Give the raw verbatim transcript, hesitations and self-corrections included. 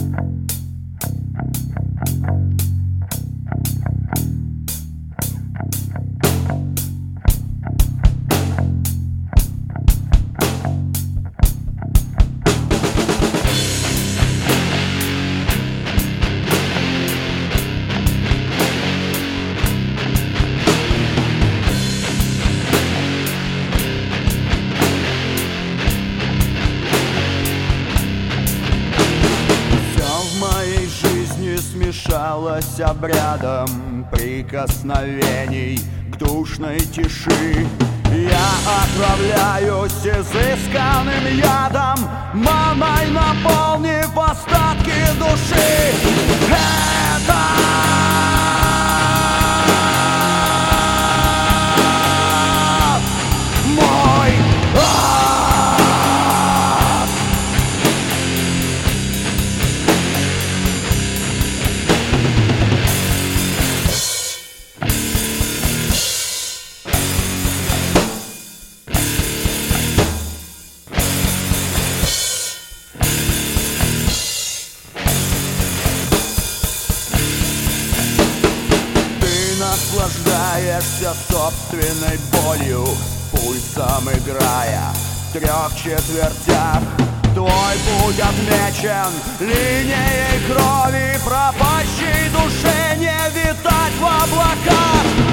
Смешалось обрядом прикосновений к душной тиши. Я отравляюсь изысканным ядом, маной наполнив остатки души. Это мой ад. Наслаждаешься собственной болью, пульсом играя в трех четвертях. Твой путь отмечен линией крови, пропащей душе не витать в облаках.